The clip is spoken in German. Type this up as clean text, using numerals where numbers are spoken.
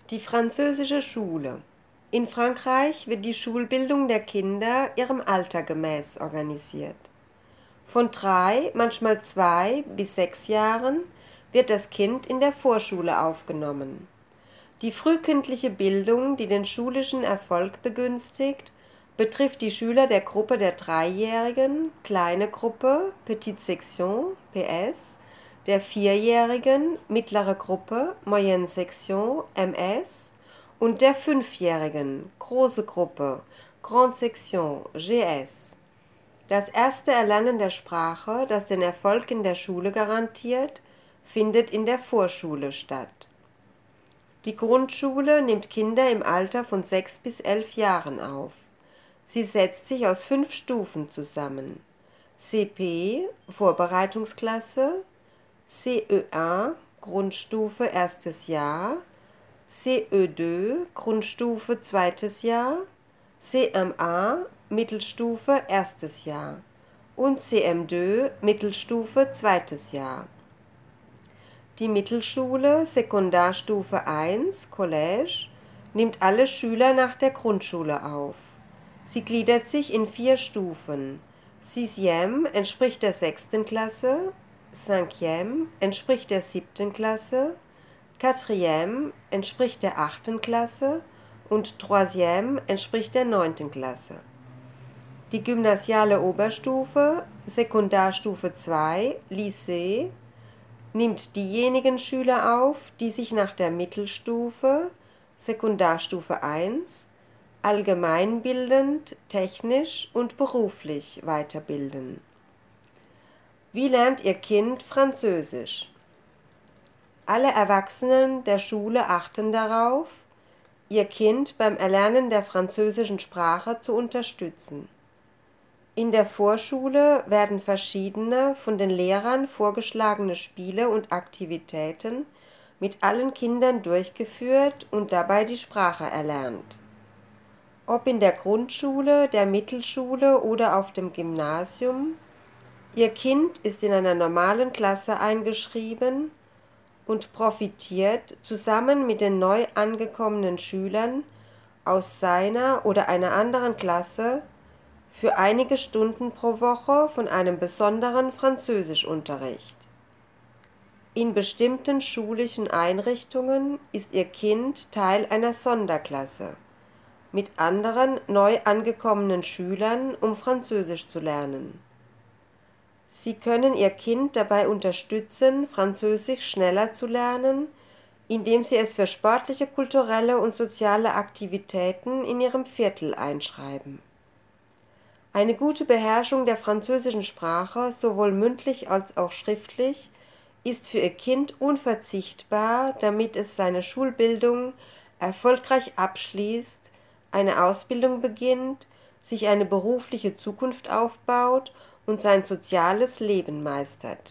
Die französische Schule. In Frankreich wird die Schulbildung der Kinder ihrem Alter gemäß organisiert. Von 3, manchmal 2 bis 6 Jahren wird das Kind in der Vorschule aufgenommen. Die frühkindliche Bildung, die den schulischen Erfolg begünstigt, betrifft die Schüler der Gruppe der 3-Jährigen, kleine Gruppe, Petite Section, PS, der 4-Jährigen, mittlere Gruppe, Moyenne Section, MS, und der 5-Jährigen, große Gruppe, Grande Section, GS. Das erste Erlernen der Sprache, das den Erfolg in der Schule garantiert, findet in der Vorschule statt. Die Grundschule nimmt Kinder im Alter von 6 bis 11 Jahren auf. Sie setzt sich aus 5 Stufen zusammen: CP, Vorbereitungsklasse, CE1, Grundstufe, erstes Jahr, CE2, Grundstufe, zweites Jahr, CM1, Mittelstufe, erstes Jahr und CM2, Mittelstufe, zweites Jahr. Die Mittelschule, Sekundarstufe 1, Collège, nimmt alle Schüler nach der Grundschule auf. Sie gliedert sich in 4 Stufen. Sixième entspricht der 6. Klasse, Cinquième entspricht der 7. Klasse, Quatrième entspricht der 8. Klasse und Troisième entspricht der 9. Klasse. Die gymnasiale Oberstufe, Sekundarstufe 2, Lycée, nimmt diejenigen Schüler auf, die sich nach der Mittelstufe, Sekundarstufe 1, allgemeinbildend, technisch und beruflich weiterbilden. Wie lernt Ihr Kind Französisch? Alle Erwachsenen der Schule achten darauf, ihr Kind beim Erlernen der französischen Sprache zu unterstützen. In der Vorschule werden verschiedene von den Lehrern vorgeschlagene Spiele und Aktivitäten mit allen Kindern durchgeführt und dabei die Sprache erlernt. Ob in der Grundschule, der Mittelschule oder auf dem Gymnasium, Ihr Kind ist in einer normalen Klasse eingeschrieben und profitiert zusammen mit den neu angekommenen Schülern aus seiner oder einer anderen Klasse für einige Stunden pro Woche von einem besonderen Französischunterricht. In bestimmten schulischen Einrichtungen ist Ihr Kind Teil einer Sonderklasse mit anderen neu angekommenen Schülern, um Französisch zu lernen. Sie können Ihr Kind dabei unterstützen, Französisch schneller zu lernen, indem Sie es für sportliche, kulturelle und soziale Aktivitäten in Ihrem Viertel einschreiben. Eine gute Beherrschung der französischen Sprache, sowohl mündlich als auch schriftlich, ist für Ihr Kind unverzichtbar, damit es seine Schulbildung erfolgreich abschließt, eine Ausbildung beginnt, sich eine berufliche Zukunft aufbaut und sein soziales Leben meistert.